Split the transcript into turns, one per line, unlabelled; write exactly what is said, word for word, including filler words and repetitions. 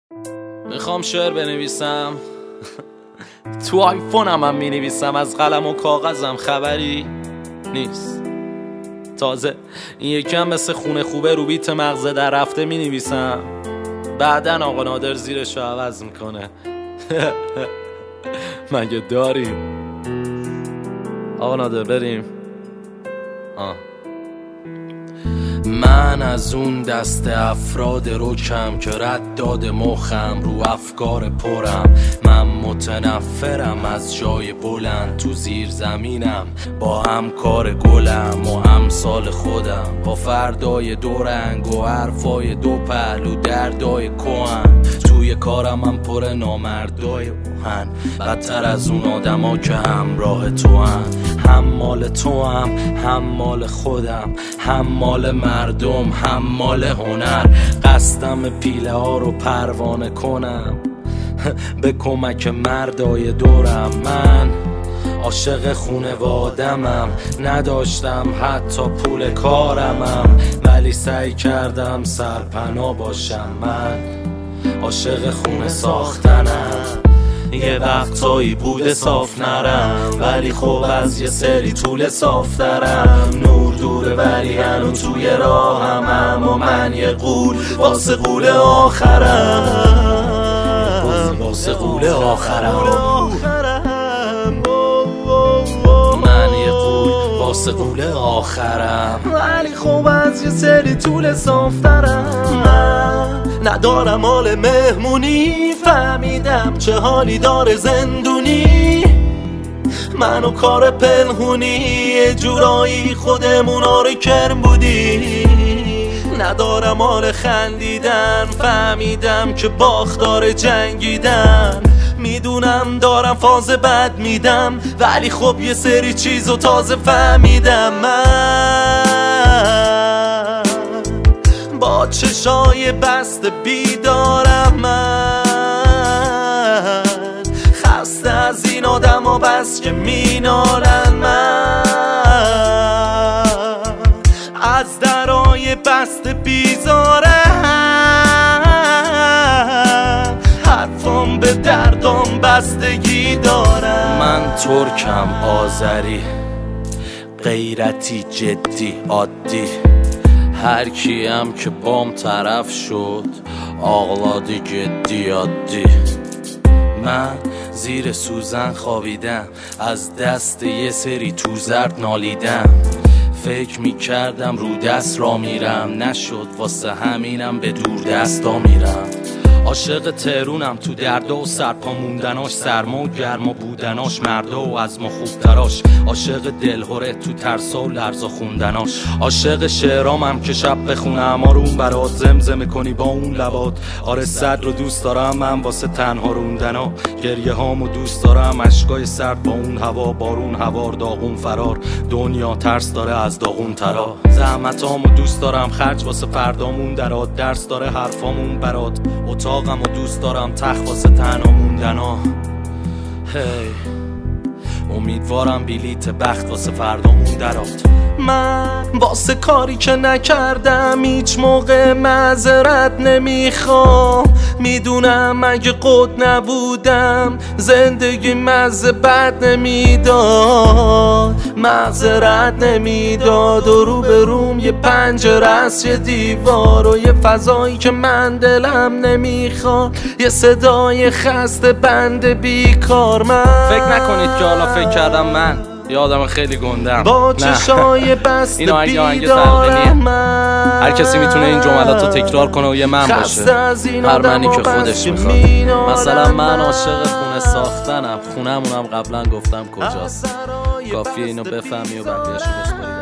میخوام شعر بنویسم تو آیفونم هم مینویسم، از قلم و کاغذم خبری نیست. تازه این یکم مثل خونه خوبه رو بیت مغزه در رفته مینویسم، بعدن آقا نادر زیرشو عوض میکنه. مگه داریم؟ آقا نادر بریم. آه. من از اون دست افراد رکم که رد داده مخم رو افکار پرم. من متنفرم از جای بلند تو زیر زمینم، با همکار گلم و امثال خودم، با فردای دو رنگ و حرفای دو پهلو دردای کهن. توی کارم هم پر نامردای بوهن، بدتر از اون آدما که همراه تو هن. هم مال تو هم هم مال خودم، هم مال مردم هم مال هنر. قصدم پیله ها رو پروانه کنم به کمک مردای دورم. من عاشق خونوادمم، نداشتم حتی پول کارمم، ولی سعی کردم سرپناه باشم. من عاشق خونه ساختنم، یه وقتایی بوده صاف نرم، ولی خب از یه سری طول صاف دارم. نور دوره ولی هنو توی راهمم، و من یه قول واسه قول آخرم، واسه قول آخرم. من یه قول واسه قول آخرم، ولی خب از یه سری طول صاف دارم. ندارم حال مهمونی، فهمیدم چه حالی داره زندونی. منو کار پنهونی، یه جورایی خودمونا رو کرم بودی. ندارم حال خندیدن، فهمیدم که باختار جنگیدن. میدونم دارم فاز بد میدم، ولی خب یه سری چیزو تازه فهمیدم. من با چشای بسته بیدارم، من خسته از این آدم ها بس که مینالن. من از درای بسته بیزارم، حرفام به دردام بستگی دارم. من ترکم، آذری، غیرتی، جدی، عادی. هر کیم که بام طرف شد آغلادی جدی عادی. من زیر سوزن خوابیدم، از دست یه سری تو زرد نالیدم. فکر میکردم رو دست را میرم، نشد واسه همینم به دور دستا میرم. عاشق تهرونم، تو دردا و سرپا موندناش، سرما و گرما بودناش، مردا و از ما خوب تراش. عاشق دلهوره تو ترسا و لرزا خوندناش. عاشق شعرامم که شب بخونم آروم برات، زمزمه کنی با اون لبات. آره صد رو دوست دارم من واسه تنها روندنا، گریه هامو دوست دارم، اشکای سرد با اون هوا، بارون هوار، داغون فرار. دنیا ترس داره از داغون ترا، زحمتامو دوست دارم، خرج واسه فردامون درات. درس داره حرفامون برات، اتاقمو دوست دارم، تخت واسه تنها موندنا. هی امیدوارم بلیت بخت واسه فردامون درات. من واسه کاری که نکردم هیچ موقع معذرت نمیخوام. میدونم اگه قد نبودم زندگی مزه بد نمیداد، معذرت نمیداد. و رو به روم یه پنجره است، یه دیوار و یه فضایی که من دلم نمیخواد، یه صدای خسته بند بیکار. من فکر نکنید که حالا فکر کردم من یه آدم خیلی گندم،
با چشای بسته بیدارم.
هر کسی میتونه این جملات رو تکرار کنه و یه من باشه، هر منی که خودش میخواد. مثلا من عاشق خونه ساختنم، خونمونم قبلا گفتم کجاست، کافیه اینو بفهمی و بقیه‌شو بسپاری.